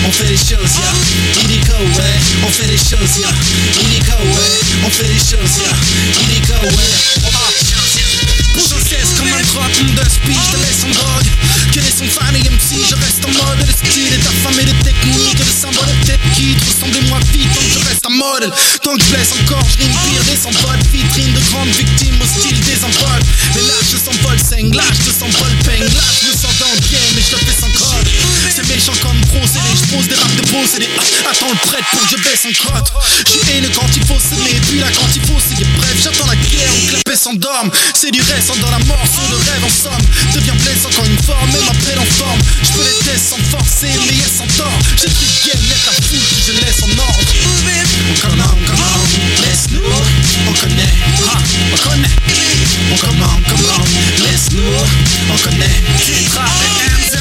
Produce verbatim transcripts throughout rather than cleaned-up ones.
on fait les choses, yeah. Illico, ouais, on fait les choses, yeah. Illico, ouais, on fait les choses, yeah. Illico, ouais, on fait les choses, yeah. Pour je cesse comme un crotte, mon deux speech, je te laisse en drogue. Que les sons famille M C, je reste en mode. Le style est affamé de technique, le symbole de tête qui ressemblez-moi vite, donc je reste en modèle. Tant que je blesse encore, je rime pire des sans-potes. Vitrine de grandes victimes, hostile des envols. Mais là je sens pas le seng, là je sens pas le peigne. Là je me sens dans le game, mais je le fais sans code. C'est méchant comme procédé, je pose des raps de procédé. Ah, attends le prêtre pour que je baisse en crotte. Je suis haineux quand il faut s'aimer, puis là quand il faut c'est bref. J'attends la guerre, on clapet s'endorme. C'est du reste dans la mort, son de rêve en somme. Deviens blessant quand une forme, et m'appelle en forme. Je peux les tests sans forcer, mais yes sans tort. J'ai pris game, net la foule que je laisse en ordre. On commande, commande, laisse-nous. On connaît, ah, on connaît. On commande, commande, laisse-nous. On connaît, Titra et Enzo.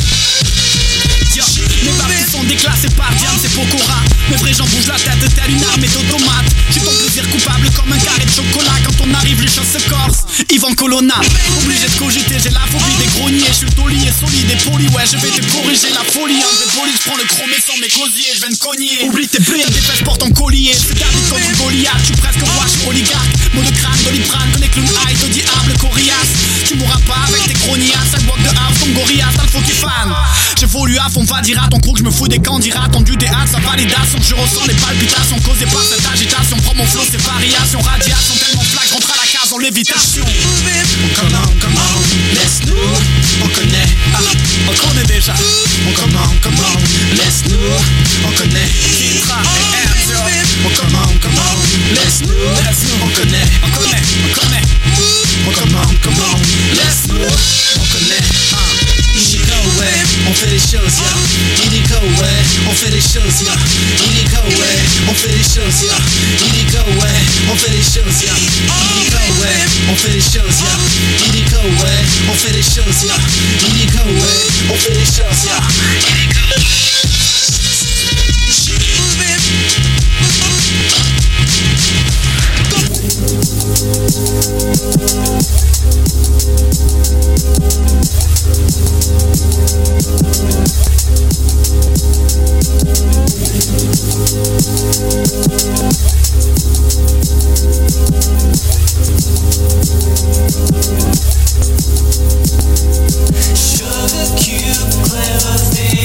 Mes babes sont déclassées par Diane, c'est Pokora. Mes vrais gens bougent la tête telle une armée d'automates. J'ai ton plaisir coupable comme un carré de chocolat. Quand on arrive les choses se corsent, Yvan Colonna. Obligé de cogiter, j'ai la phobie des grogniers. Je suis taulier, solide et poli, ouais je vais te corriger la folie. Un vrai poli, je prends le chromé sans mes gosiers. Je vais me cogner, oublie tes blés, tes fesses portent en collier. C'est David contre Goliath, je suis presque roi, je suis oligarque. Mot de crâne, doliprane, connais clown high, au diable, coriace. Tu mourras pas avec tes chronias, cinq blocs de half, ton gorilla, t'as le faux qui fan. J'évolue à fond, va dire à ton crew que je me fous des candidats. Tendu des hâtes, sa validation, je ressens les palpitations causées par cette agitation. Prends mon flow, c'est variation, radiation, tellement flash, rentre à la case en lévitation. On commande, commande, laisse-nous, on connaît, ah, on connaît déjà. On commande, commande, laisse-nous, on connaît, Titra et Enzo. On commande, commande, laisse-nous, laisse-nous, on connaît, on connaît, on connaît. On commande, commande, laisse-nous, on connaît, ah. Illico, ouais, on fait les choses, yeah. Illico, ouais, on fait les choses, yeah. Illico, ouais, on fait les choses, yeah. Illico, ouais, on fait les choses, yeah. Illico, ouais, on fait les choses, yeah. Illico, ouais, on fait les choses, yeah. Illico, ouais, on fait les choses, yeah. Sugar cube, clever thing.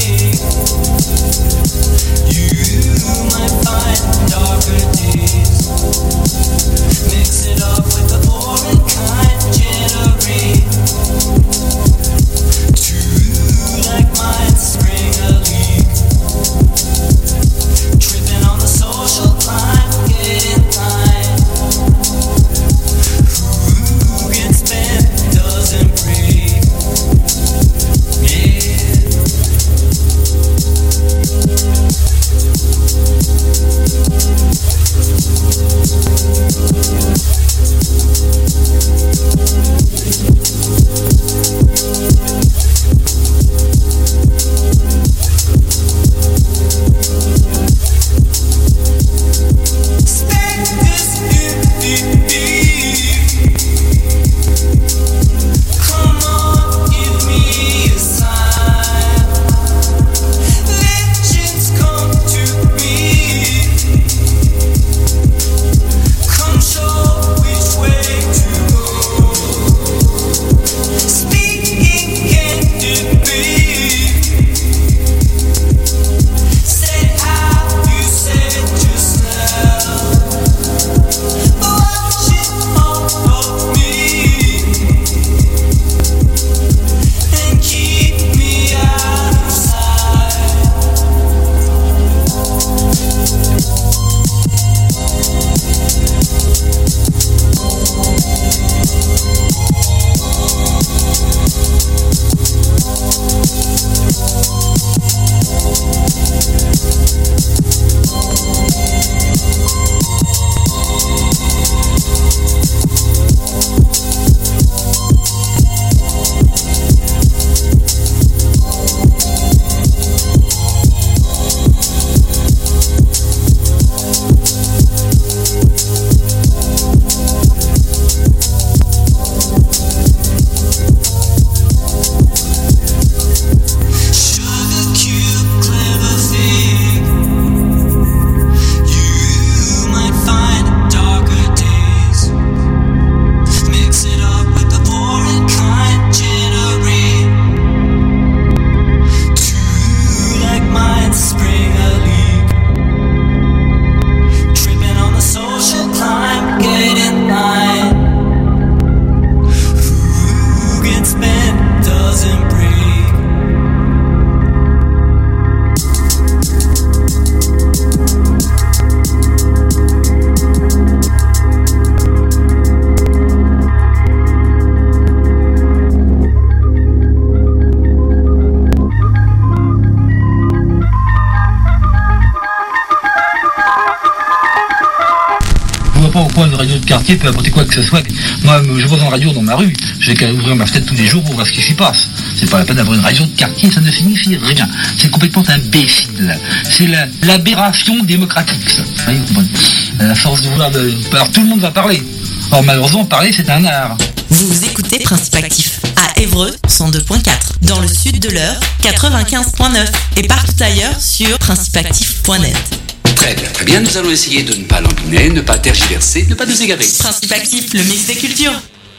radio de quartier peut apporter quoi que ce soit. Moi, je vois une radio dans ma rue, j'ai qu'à ouvrir ma fenêtre tous les jours pour voir ce qui s'y passe. C'est pas la peine d'avoir une radio de quartier, ça ne signifie rien. C'est complètement imbécile. C'est la, l'aberration démocratique, ça. Vous comprenez ? La force de vouloir de... Alors tout le monde va parler. Or malheureusement, parler, c'est un art. Vous écoutez Principe Actif à Évreux cent deux point quatre, dans le sud de l'Eure quatre-vingt-quinze point neuf et partout ailleurs sur principe actif point net. Très bien, très bien, nous allons essayer de ne pas l'embiner, ne pas tergiverser, ne pas nous égarer. Principe Actif, le mix des cultures.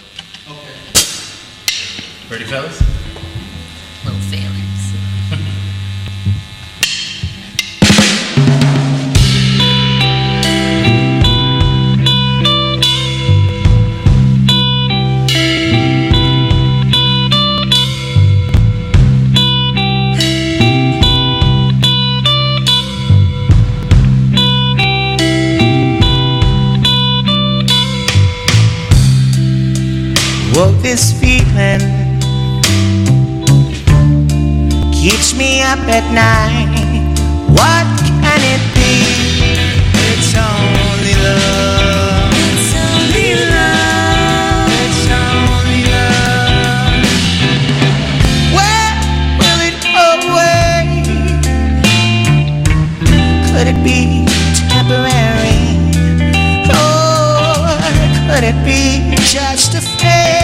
Ready, fellas? Little failures. Oh, this feeling keeps me up at night. What can it be? It's only love. It's only love. It's only love. Where will it go away? Could it be temporary? Or could it be just a phase?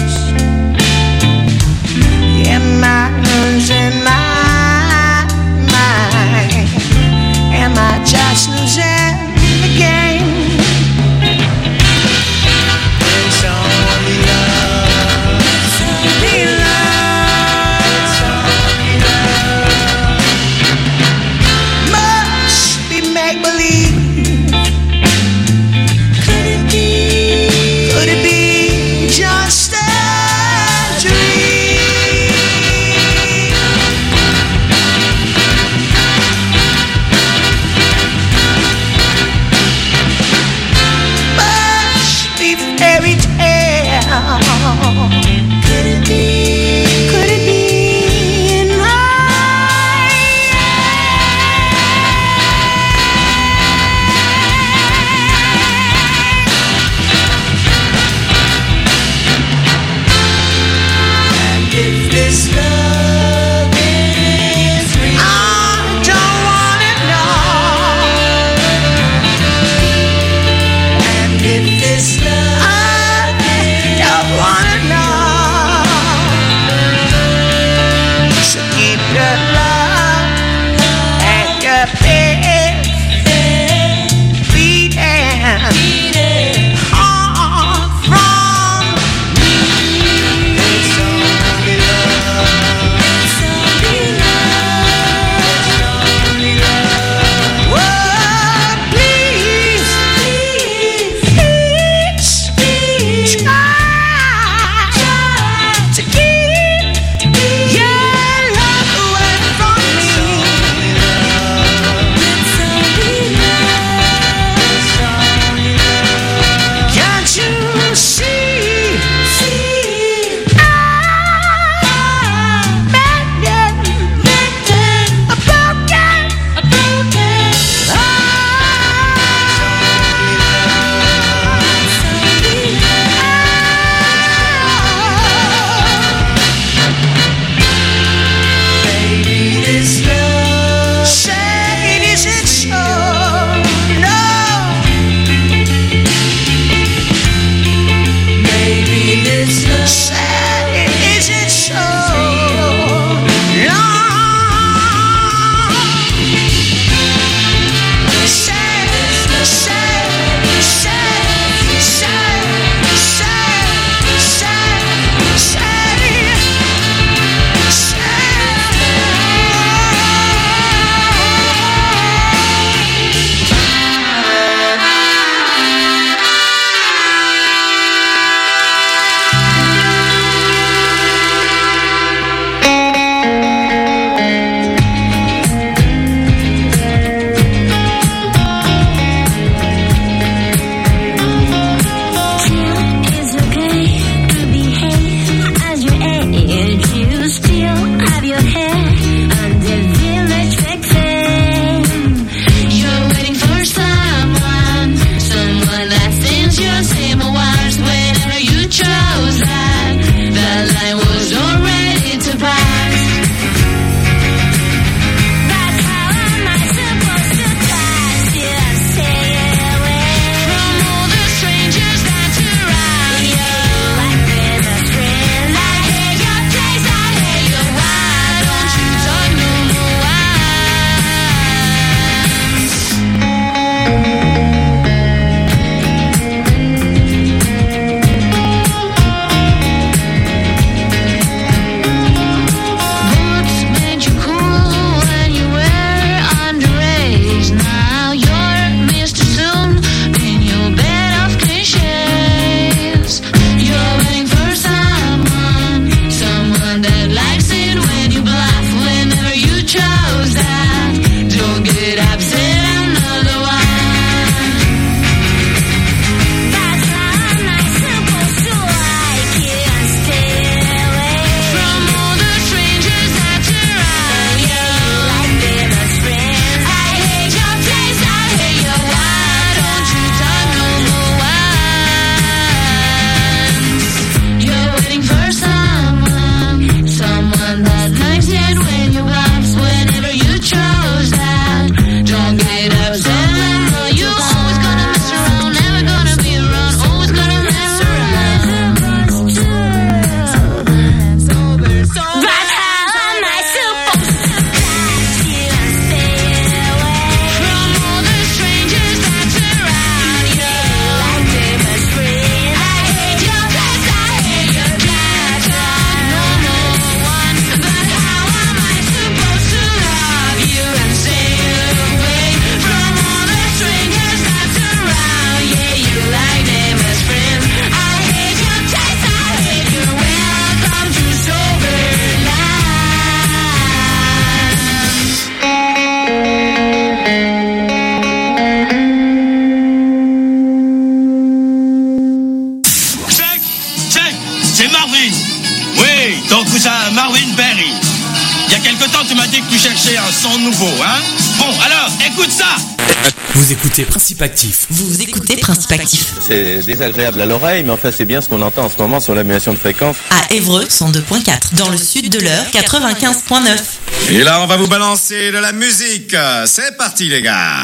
Am I losing my mind? Am I just Marvin Berry. Il y a quelque temps, tu m'as dit que tu cherchais un son nouveau, hein? Bon, alors, écoute ça! Vous écoutez Principe Actif. Vous écoutez Principe Actif. C'est désagréable à l'oreille, mais enfin, c'est bien ce qu'on entend en ce moment sur l'annulation de fréquence. À Évreux, cent deux point quatre. Dans le sud de l'Eure, quatre-vingt-quinze point neuf. Et là, on va vous balancer de la musique. C'est parti, les gars!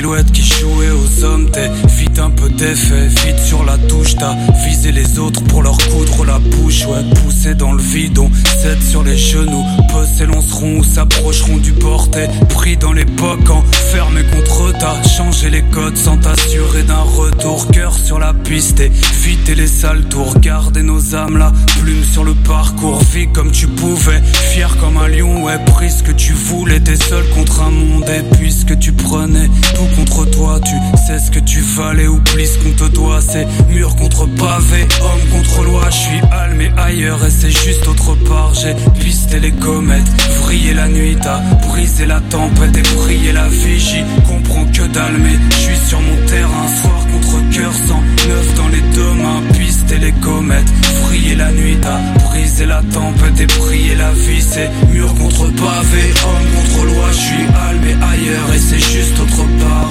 silhouette qui jouait aux hommes. T'es vite un peu d'effet, vite sur la touche. T'as visé les autres pour leur coudre la bouche. Ouais, poussé dans le vide, on cède sur les genoux. Peu s'élanceront ou s'approcheront du bord. T'es pris dans l'époque, enfermé contre eux. T'as changé les codes sans t'assurer d'un retour. Cœur sur la piste, éviter les sales tours. Garder nos âmes là, plume sur le parcours. Vis comme tu pouvais, fier comme un lion. Ouais, pris ce que tu voulais. T'es seul contre un monde. Et puisque tu prenais tout contre toi, tu sais ce que tu valais. Oublie ce qu'on te doit, c'est mur contre pavé, homme contre loi. Je suis allé ailleurs et c'est juste autre part. J'ai pisté les comètes, vrillé la nuit. T'as brisé la tempête et brillé la vigie. Comprends que dalle mais je suis sur mon terrain. Soir contre cœur, cent neuf dans les deux mains. Pisté les comètes, vrillé la nuit. T'as brisé la tempête et brillé la vie. C'est mur contre pavé, homme contre loi. Je suis allé ailleurs et c'est juste autre part,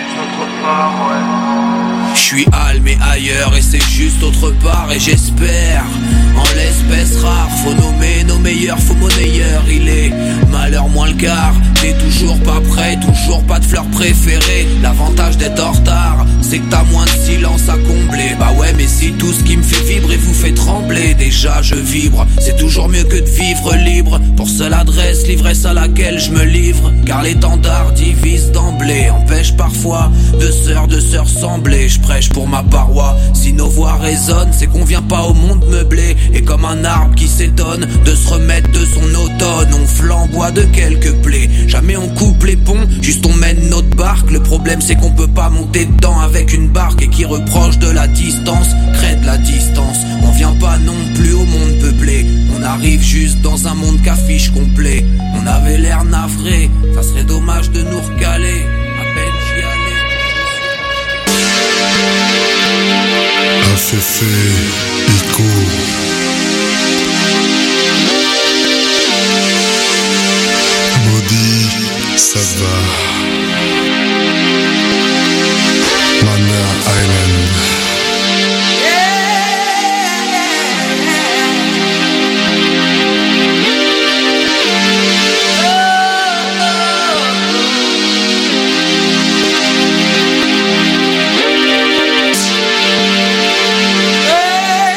ouais. Je suis allé ailleurs et c'est juste autre part. Et j'espère, en l'espèce rare, faut nommer nos meilleurs, faut monnayeur. Il est malheur moins le quart. T'es toujours pas prêt, toujours pas de fleurs préférées. L'avantage d'être en retard, c'est que t'as moins de silence à combler. Bah ouais, mais si tout ce qui me fait vibrer vous fait trembler, déjà je vibre, c'est toujours mieux que de vivre libre. Pour seule adresse, l'ivresse à laquelle je me livre. Car l'étendard divise d'emblée, empêche parfois de sœurs de sœurs sembler. Je prêche pour ma paroi, si nos voix résonnent, c'est qu'on vient pas au monde meublé. Et comme un arbre qui s'étonne de se remettre de son automne, on flamboie de quelques plaies. Jamais on coupe les ponts, juste on mène notre barque. Le problème c'est qu'on peut pas monter dedans avec une barque. Et qui reproche de la distance, crée de la distance. On vient pas non plus au monde peuplé, on arrive juste dans un monde qu'affiche complet. On avait l'air navré, ça serait dommage de nous recaler. À peine j'y allais. A F F, Ico. Maudit, ça va. Manor Island. Hey!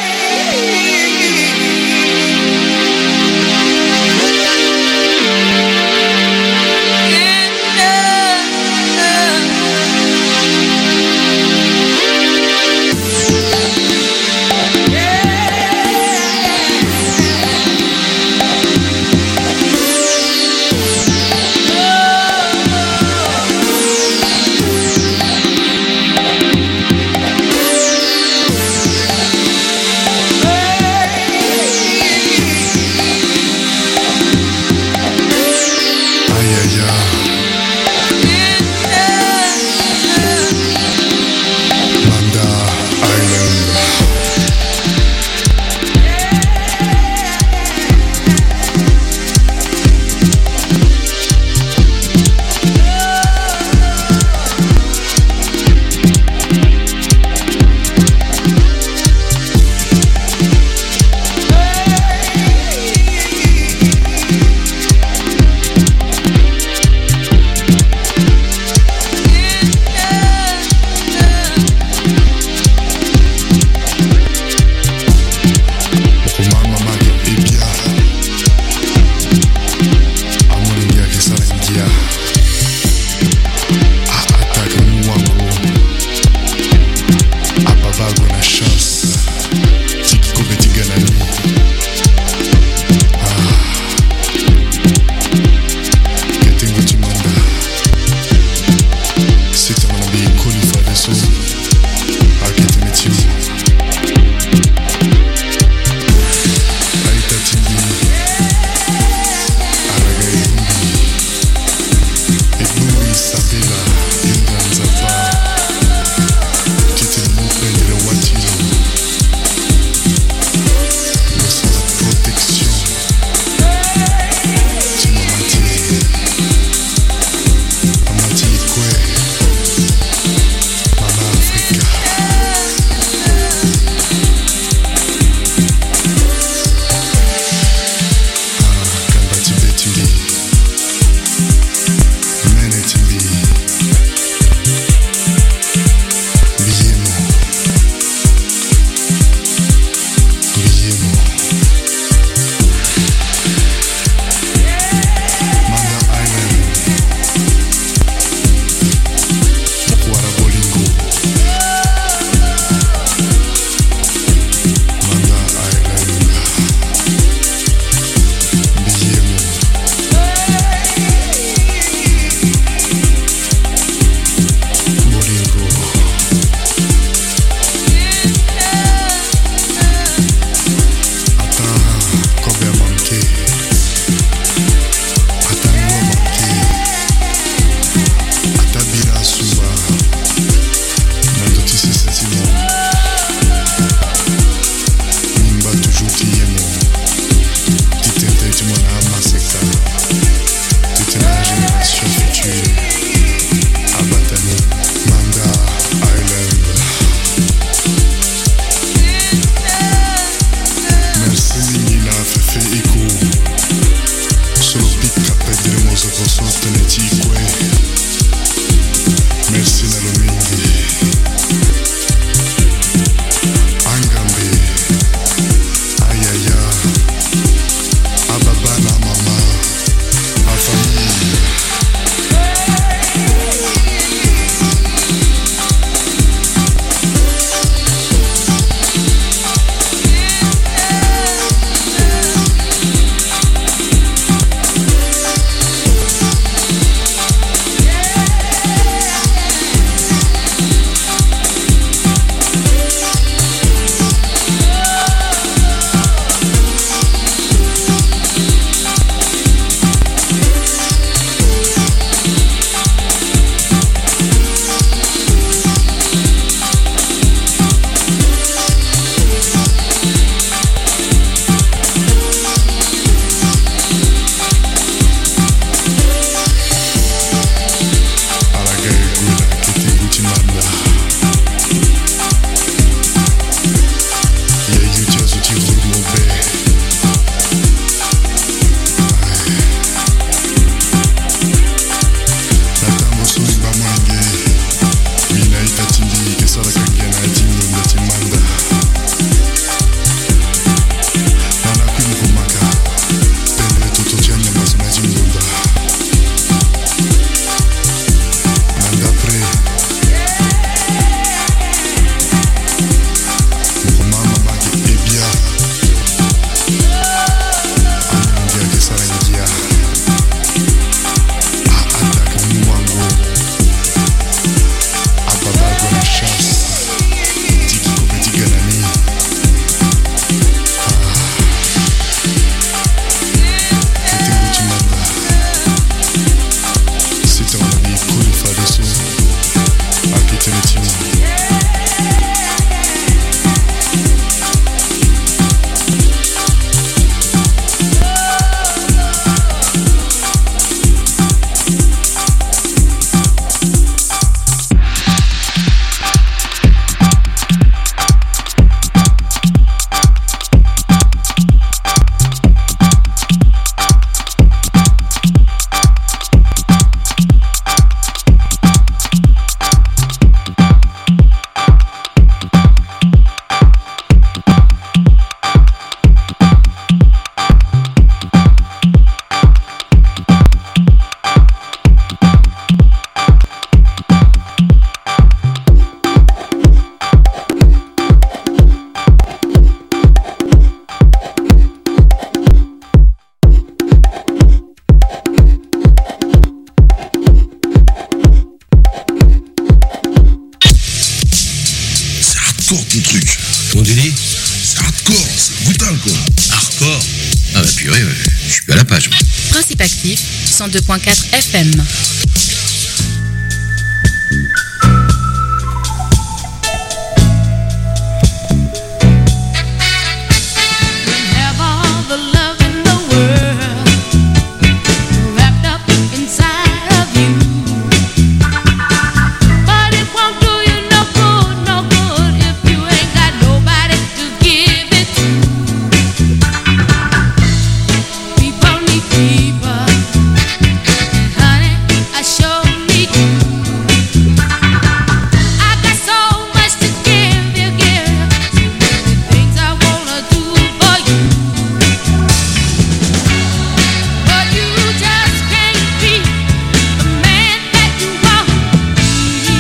hardcore, c'est brutal quoi. Hardcore. Ah bah purée, ouais, je suis à la page moi. Principe Actif, cent deux point quatre F M.